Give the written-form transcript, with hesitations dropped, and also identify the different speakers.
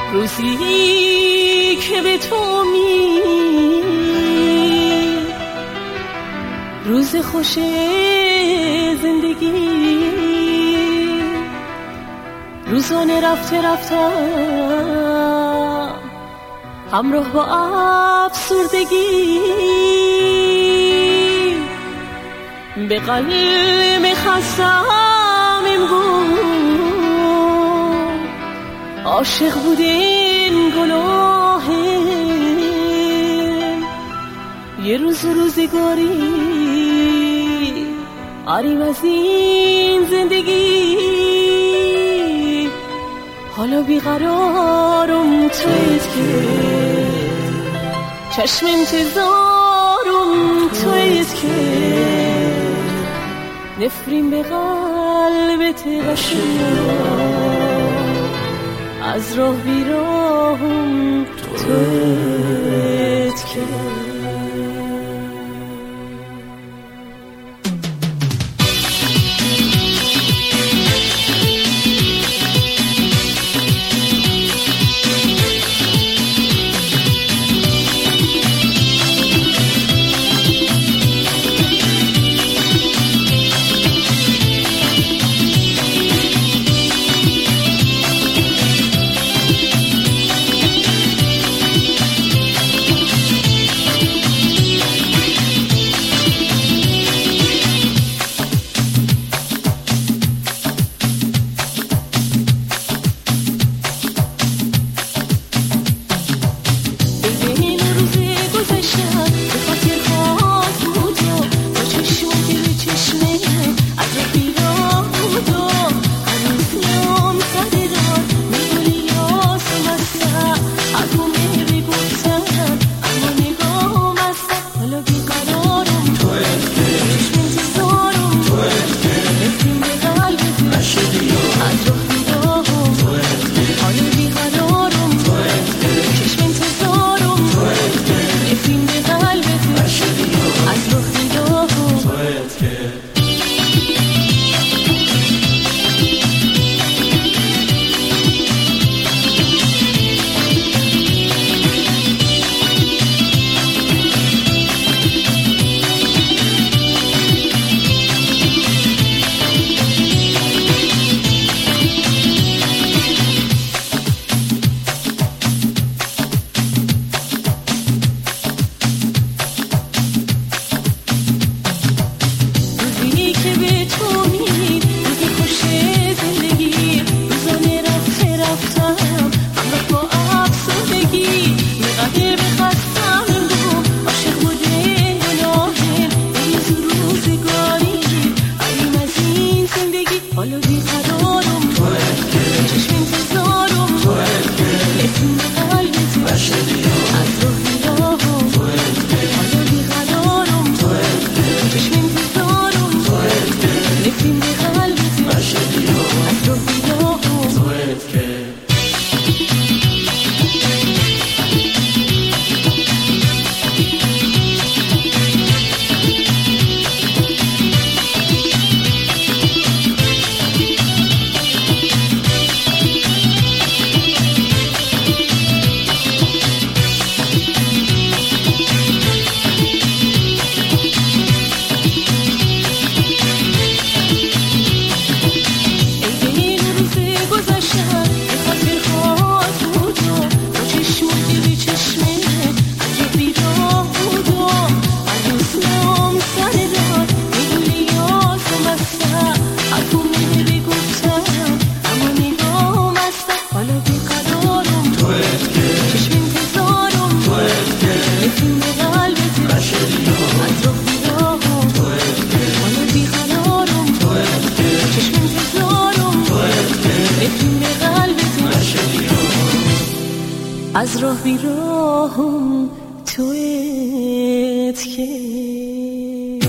Speaker 1: روزی که به تو روز خوش زندگی، روزانه رفته رفتم همراه با افسردگی، به قلب خستم امروز عاشق بودین گناهه، یه روز روزگاری آریم از این زندگی، حالا بیقرارم تویت که چشم انتظارم تویت که نفرین به قلبت قشنگ، از راه بیراهم تویت که از راه بیراهم تویت که